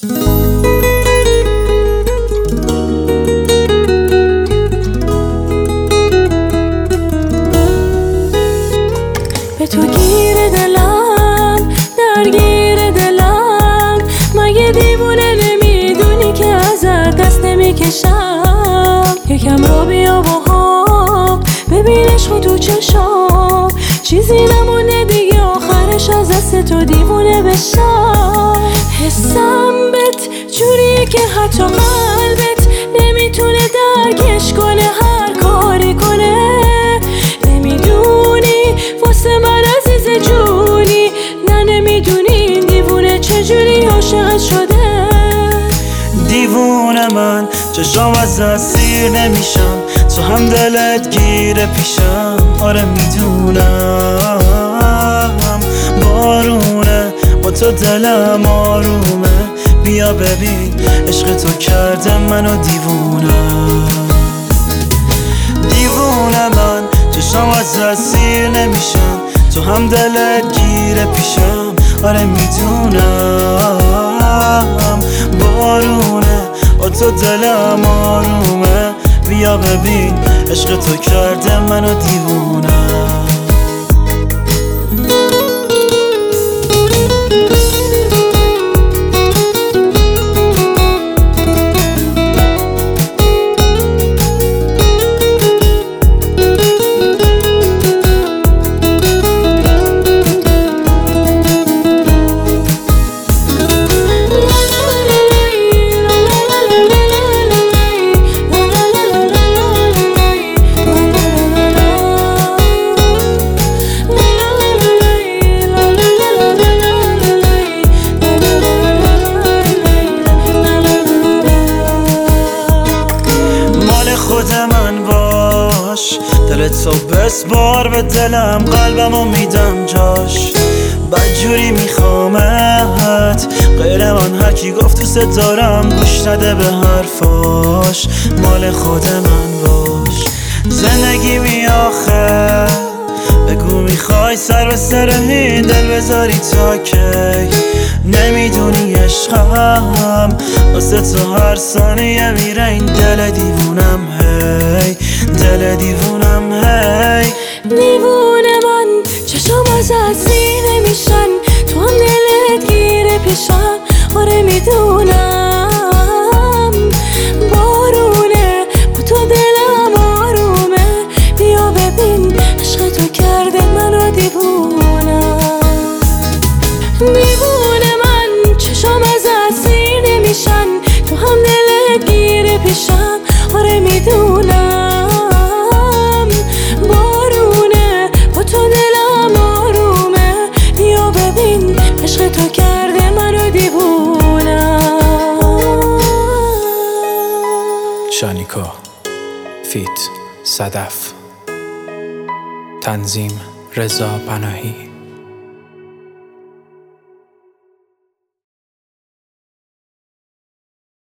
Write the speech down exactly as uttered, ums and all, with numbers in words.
به تو گیر دلم، درگیر دلم، مگه دیوونه نمیدونی که ازت دست نمیکشم؟ یکم رو بیا با ببینش خود تو چشام، چیزی نمونه دیگه آخرش از دست تو دیوونه بشم. حسم بهت جوریه که حتی قلبت نمیتونه درکش کنه، هر کاری کنه. نمیدونی واسه من عزیز جونی، نه نمیدونی این دیوونه چجوری عاشقت شده. دیوونه من چشام ازت سیر نمیشم، تو هم دلت گیره پیشم. آره میدونم بارونه، با تو دلم آرومه. بیا ببین عشق تو کرده منو دیوونه. دیوونه من چشام ازت سیر نمیشم، تو هم دلت گیره پیشم. آره میدونم بارونه، با تو دلم آرومه. بیا ببین عشق تو کرده منو دیوونه. خود من باش، دلت تو بسپار به دلم، قلبمو میدم جاش. بدجوری میخوامت، غیر من هر کی گفت دوست دارم گوش نده به حرفاش. مال خود من باش، زندگی می آخه بگو میخوای سر به سر این دل بذاری تا کی. نمیدونی عشقم واسه تو هر ثانیه میره این دل دیوونم. هی دل دیوونم هی. دیوونه من چشم ازت سیر نمیشن، تو هم دلت گیره پیشم. آره میدونم بارونه، با تو دلم آرومه. بیا ببین عشق تو کرده منو دیوونه. دیوونه من چشم ازت سیر نمیشن، تو هم دلت گیره پیشم. آره میدونم بارونه، با تو دلم آرومه. بیا ببین عشق تو کرده منو دیوونه. شانیکا فیت صدف، تنظیم رضا پناهی.